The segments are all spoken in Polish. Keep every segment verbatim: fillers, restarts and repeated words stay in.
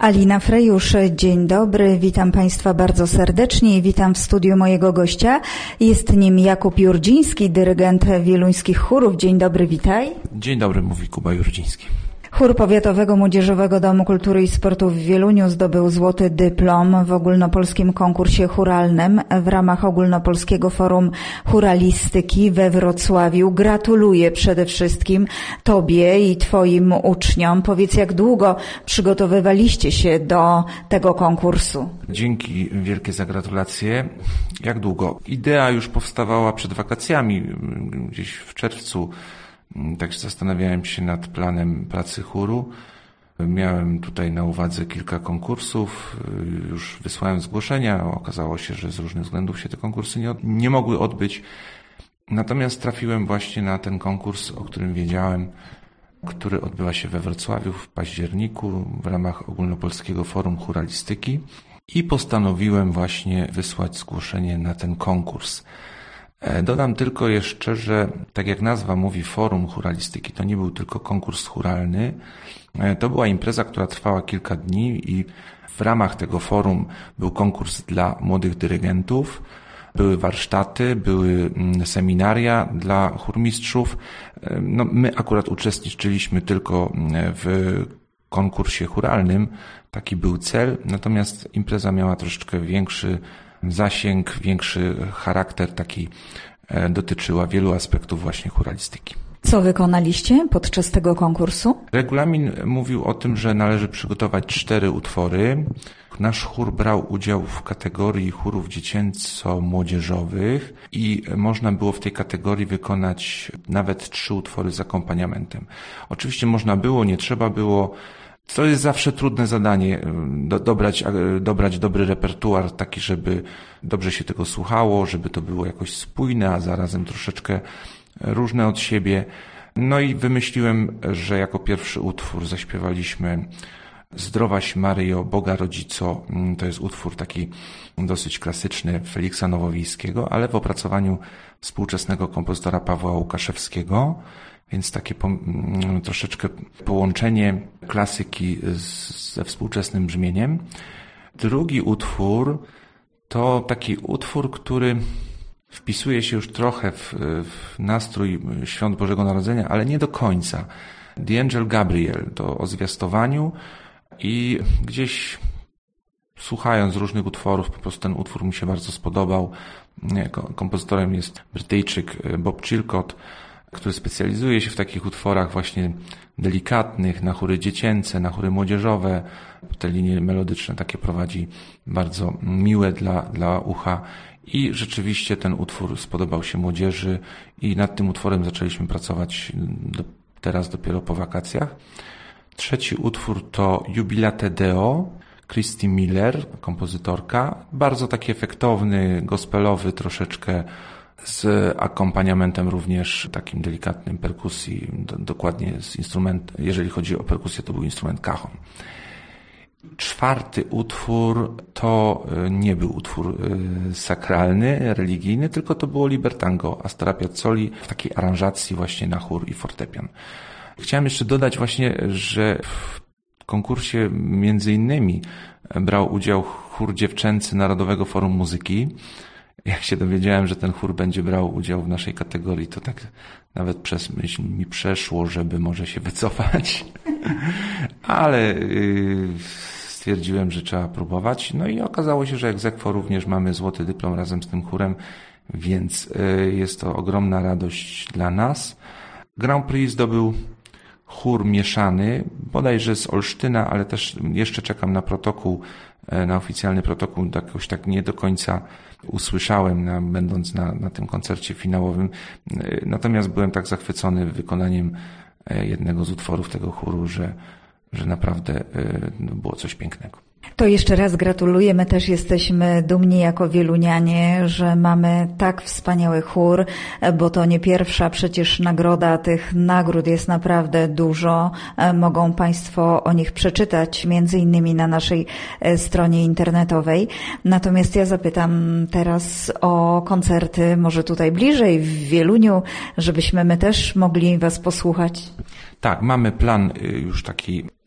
Alina Frejusz, dzień dobry, witam Państwa bardzo serdecznie i witam w studiu mojego gościa. Jest nim Jakub Jurdziński, dyrygent wieluńskich chórów. Dzień dobry, witaj. Dzień dobry, mówi Kuba Jurdziński. Chór Powiatowego Młodzieżowego Domu Kultury i Sportu w Wieluniu zdobył złoty dyplom w ogólnopolskim konkursie chóralnym w ramach Ogólnopolskiego Forum Chóralistyki we Wrocławiu. Gratuluję przede wszystkim Tobie i Twoim uczniom. Powiedz, jak długo przygotowywaliście się do tego konkursu? Dzięki wielkie za gratulacje. Jak długo? Idea już powstawała przed wakacjami, gdzieś w czerwcu. Tak zastanawiałem się nad planem pracy chóru. Miałem tutaj na uwadze kilka konkursów, już wysłałem zgłoszenia. Okazało się, że z różnych względów się te konkursy nie, nie mogły odbyć. Natomiast trafiłem właśnie na ten konkurs, o którym wiedziałem, który odbywa się we Wrocławiu w październiku w ramach Ogólnopolskiego Forum Chóralistyki i postanowiłem właśnie wysłać zgłoszenie na ten konkurs. Dodam tylko jeszcze, że tak jak nazwa mówi, Forum Chóralistyki, to nie był tylko konkurs chóralny. To była impreza, która trwała kilka dni i w ramach tego forum był konkurs dla młodych dyrygentów, były warsztaty, były seminaria dla chórmistrzów. No, my akurat uczestniczyliśmy tylko w konkursie chóralnym, taki był cel, natomiast impreza miała troszeczkę większy zasięg, większy charakter, taki dotyczyła wielu aspektów właśnie chóralistyki. Co wykonaliście podczas tego konkursu? Regulamin mówił o tym, że należy przygotować cztery utwory. Nasz chór brał udział w kategorii chórów dziecięco-młodzieżowych i można było w tej kategorii wykonać nawet trzy utwory z akompaniamentem. Oczywiście można było, nie trzeba było. To jest zawsze trudne zadanie, do, dobrać, dobrać dobry repertuar, taki, żeby dobrze się tego słuchało, żeby to było jakoś spójne, a zarazem troszeczkę różne od siebie. No i wymyśliłem, że jako pierwszy utwór zaśpiewaliśmy Zdrowaś Maryjo, Boga Rodzico. To jest utwór taki dosyć klasyczny Feliksa Nowowiejskiego, ale w opracowaniu współczesnego kompozytora Pawła Łukaszewskiego. Więc takie po, troszeczkę połączenie klasyki z, ze współczesnym brzmieniem. Drugi utwór to taki utwór, który wpisuje się już trochę w, w nastrój Świąt Bożego Narodzenia, ale nie do końca. The Angel Gabriel, to o zwiastowaniu i gdzieś słuchając różnych utworów, po prostu ten utwór mi się bardzo spodobał. Kompozytorem jest Brytyjczyk Bob Chilcott, który specjalizuje się w takich utworach właśnie delikatnych, na chóry dziecięce, na chóry młodzieżowe. Te linie melodyczne takie prowadzi bardzo miłe dla, dla ucha i rzeczywiście ten utwór spodobał się młodzieży i nad tym utworem zaczęliśmy pracować do, teraz dopiero po wakacjach. Trzeci utwór to Jubilate Deo, Christy Miller, kompozytorka. Bardzo taki efektowny, gospelowy troszeczkę, z akompaniamentem również takim delikatnym perkusji, do, dokładnie z instrument, jeżeli chodzi o perkusję, to był instrument cajon. Czwarty utwór to nie był utwór sakralny, religijny, tylko to było Libertango Astora Piazzoli w takiej aranżacji właśnie na chór i fortepian. Chciałem jeszcze dodać właśnie, że w konkursie między innymi brał udział chór dziewczęcy Narodowego Forum Muzyki. Jak się dowiedziałem, że ten chór będzie brał udział w naszej kategorii, to tak nawet przez myśl mi przeszło, żeby może się wycofać. Ale stwierdziłem, że trzeba próbować. No i okazało się, że ex aequo również mamy złoty dyplom razem z tym chórem, więc jest to ogromna radość dla nas. Grand Prix zdobył chór mieszany, bodajże z Olsztyna, ale też jeszcze czekam na protokół, na oficjalny protokół, jakoś tak nie do końca usłyszałem, na, będąc na, na tym koncercie finałowym. Natomiast byłem tak zachwycony wykonaniem jednego z utworów tego chóru, że, że naprawdę no, było coś pięknego. To jeszcze raz gratuluję. My też jesteśmy dumni jako wielunianie, że mamy tak wspaniały chór, bo to nie pierwsza przecież nagroda. Tych nagród jest naprawdę dużo. Mogą Państwo o nich przeczytać, między innymi na naszej stronie internetowej. Natomiast ja zapytam teraz o koncerty, może tutaj bliżej, w Wieluniu, żebyśmy my też mogli Was posłuchać. Tak, mamy plan już taki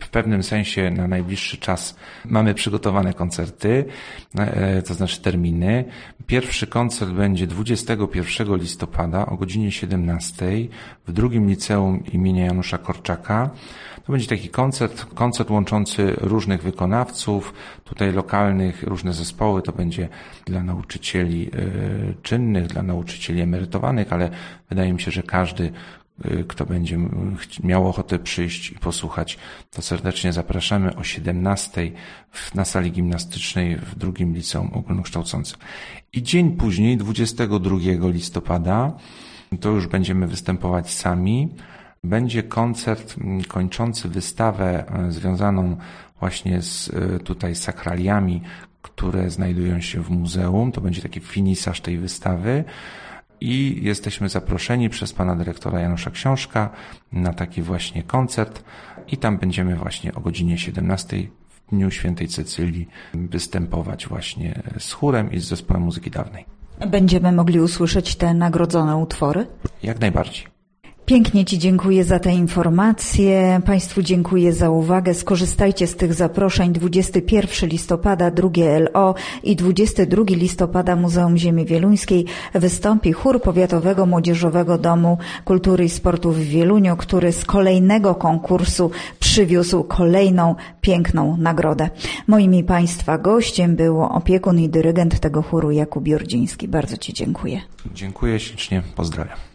w pewnym sensie na najbliższy czas mamy przygotowane koncerty, to znaczy terminy. Pierwszy koncert będzie dwudziestego pierwszego listopada o godzinie siedemnastej w drugim liceum imienia Janusza Korczaka. To będzie taki koncert, koncert łączący różnych wykonawców, tutaj lokalnych, różne zespoły. To będzie dla nauczycieli czynnych, dla nauczycieli emerytowanych, ale wydaje mi się, że każdy, kto będzie miał ochotę przyjść i posłuchać, to serdecznie zapraszamy o siedemnastej na sali gimnastycznej w drugim liceum ogólnokształcącym. I dzień później, dwudziestego drugiego listopada, to już będziemy występować sami. Będzie koncert kończący wystawę związaną właśnie z tutaj sakraliami, które znajdują się w muzeum. To będzie taki finisaż tej wystawy. I jesteśmy zaproszeni przez pana dyrektora Janusza Książka na taki właśnie koncert i tam będziemy właśnie o godzinie siedemnastej w Dniu Świętej Cecylii występować właśnie z chórem i z zespołem muzyki dawnej. Będziemy mogli usłyszeć te nagrodzone utwory? Jak najbardziej. Pięknie Ci dziękuję za te informacje. Państwu dziękuję za uwagę. Skorzystajcie z tych zaproszeń. dwudziestego pierwszego listopada drugie L O i dwudziestego drugiego listopada Muzeum Ziemi Wieluńskiej wystąpi chór Powiatowego Młodzieżowego Domu Kultury i Sportu w Wieluniu, który z kolejnego konkursu przywiózł kolejną piękną nagrodę. Moim i Państwa gościem był opiekun i dyrygent tego chóru Jakub Jurdziński. Bardzo Ci dziękuję. Dziękuję ślicznie. Pozdrawiam.